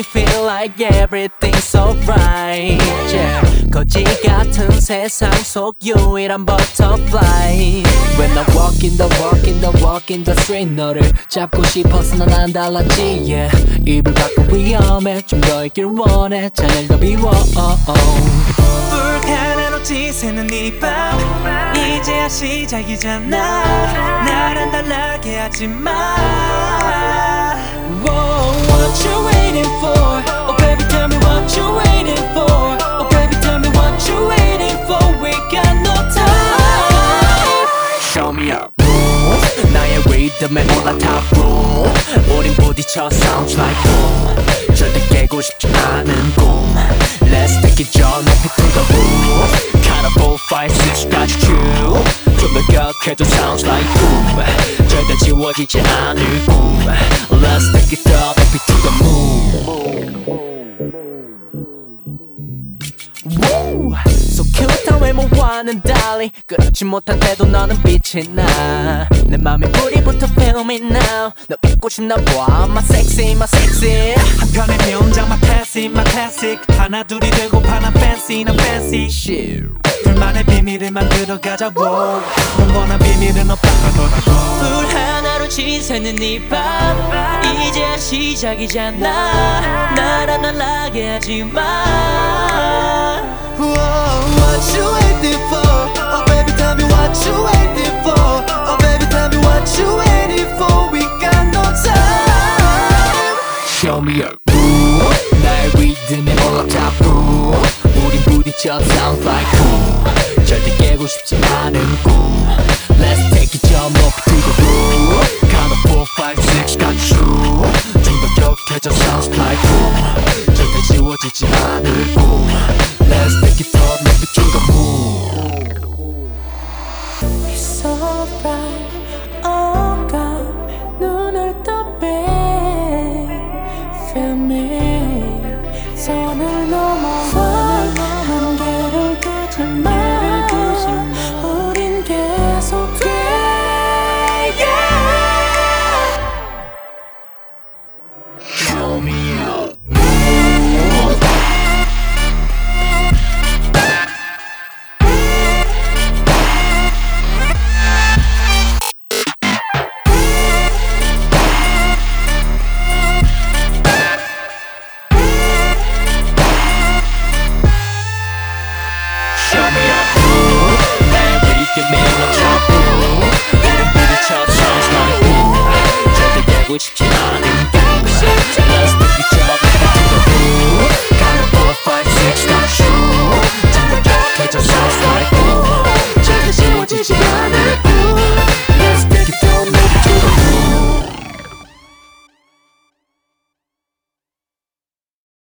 me feel like everything's alright. Yeah. 거지 같은 세상 속 유일한 butterfly. When I walk in the street 너를 잡고 싶어서 난 안 달랐지. Yeah. 입을 바꿔 위험해 좀 더 있길 원해 잔을 더 비워. 불 하나로 지새는 이 밤 이제야 시작이잖아. 나랑 달라게 하지마. What you waiting for? Oh baby tell me what you waiting for? Oh baby tell me what you waiting for? We got no time. Show me up. 나의 리듬에 올라타 boom. 우린 부딪혀 sounds like boom. 절대 깨고 싶지 않은 꿈. Let's take it 저 높이 to the roof. Kind of 4, 5, 6까지 쭉. 좀 더 격해도 sounds like boom. 절대 지워지지 않을 꿈. Let's take it up 높이 to the moon. Woo! So cute 외모와는 달리 그렇지 못한 태도 너는 빛이 나. 내 맘에 불이 붙어 feel me now. 너 잊고 싶나 봐 my sexy my sexy. 한편의 명작 my classic 하나 둘이 되고 파나 fancy 나 fancy shit. 둘만의 비밀을 만들어가자. 넌 원한 비밀은 없다고 하더라고. 불 하나로 지새는 이 밤 이제야 시작이잖아. 나랑 달라게 하지마. What you waiting for? Oh baby tell me what you waiting for? Oh baby tell me what you waiting for? We got no time. Show me your groove. 나의 리듬에 올라타 boom. 우린 부딪혀 sounds like boom. 절대 깨고 싶지 않은 꿈. Let's take it 저 높이 to the roof. Count of 4, 5, 6까지 쭉. 좀 더 격해져 sounds like boom. 절대 지워지지 않을 꿈. Let's take it up 높이 to the moon. It's alright. 어감에 눈을 떠 babe. Feel me. 선을 넘어와 한계를 두지 마. 우린 계속해. Yeah. Show me up. 싶지